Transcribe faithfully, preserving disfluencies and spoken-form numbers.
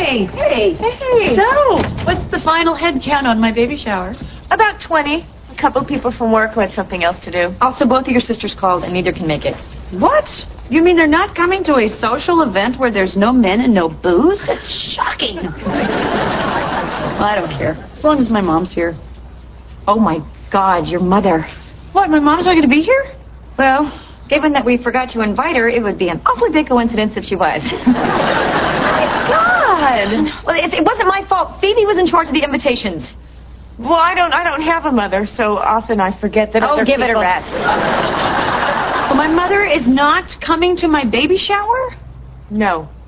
Hi. Hey. Hey. So, what's the final head count on my baby shower? About twenty. A couple people from work who had something else to do. Also, both of your sisters called, and neither can make it. What? You mean they're not coming to a social event where there's no men and no booze? That's shocking. Well, I don't care. As long as my mom's here. Oh, my God, your mother. What, my mom's not going to be here? Well, given that we forgot to invite her, it would be an awfully big coincidence if she was. My God! Well, it, it wasn't my fault. Phoebe was in charge of the invitations. Well, I don't I don't have a mother, so often I forget that Oh, other give people... it a rest. So my mother is not coming to my baby shower? No.